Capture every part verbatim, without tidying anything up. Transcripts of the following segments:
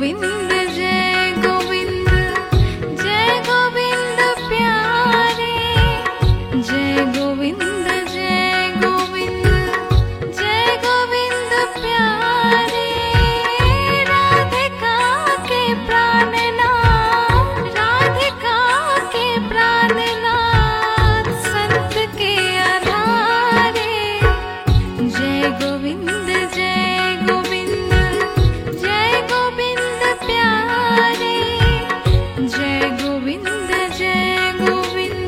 गोविंद जय गोविंद जय गोविंद प्यारे। जय गोविंद जय गोविंद जय गोविंद प्यारे। राधिका के प्राणनाथ, राधिका के प्राणनाथ, संत के आधारे। जय गोविंद जय गोविंद जय गोविंद प्यारे। जय गोविंद जय गोविंद।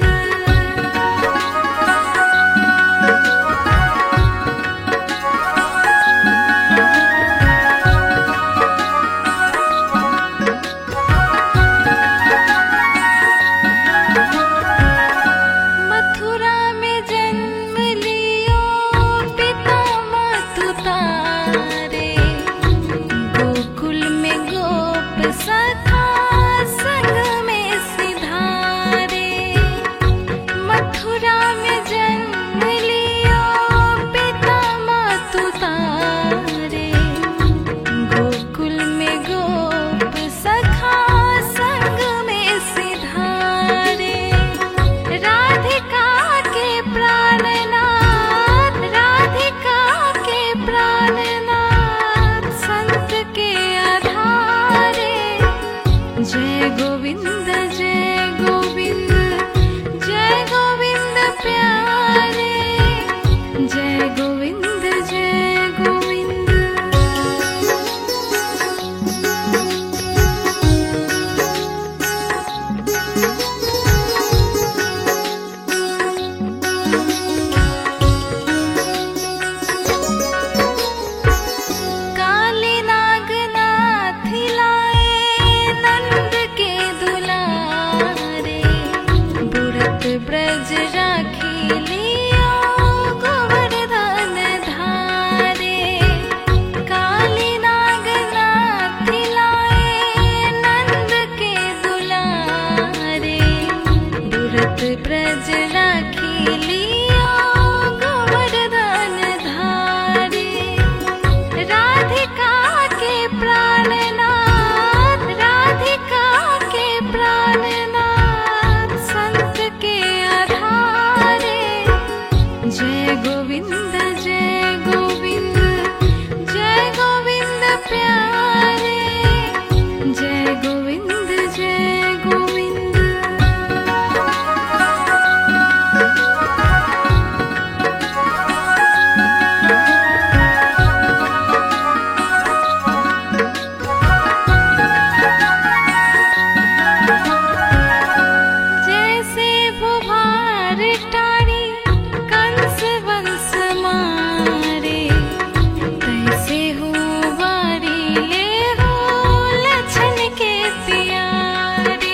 मथुरा में जन्म लियो पिता मातु तारे। गोकुल में गोप सखा संग में सिधारे। मथुरा में जन्म लियो पिता मातु तारे। गोकुल में गोप सखा संग में सिधारे। राधिका के प्राणनाथ, राधिका के प्राणनाथ, संत के आधारे। जय गोविंद जय गोविंद जय गोविंद प्यारे। जय गोविंद जय गोविंद। काली नागनाथ लाए नंद के दुलारे। बुरत ब्रज राखी लियो गोवर्धन धारे। काली नागनाथ लाए नंद के दुलारे। बुरत ब्रज राखी लियो गोवर्धन धारे। राधिका के प्राणनाथ, राधिका के प्राणनाथ, संत के आधारे। जय गोविंद जय गोविंद जय गोविंद प्यारे। जय गोविंद जय गोविंद। जैसे भुभार टारी कंस वंश मारे। तैसे हो वारी ले हो लछन के प्यारे।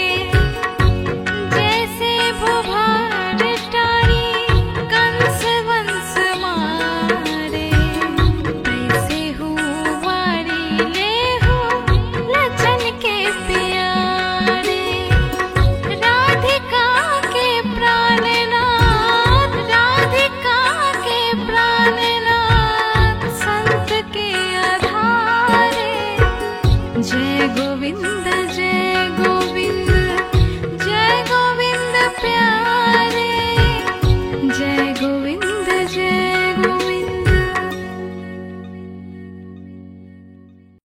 जैसे भुभार टारी कंस वंश मारे। तैसे हो वारी ले हो लछन के प्यारे। राधिका के प्राणनाथ, राधिका के प्राणनाथ, संत के आधारे। जय गोविंद जय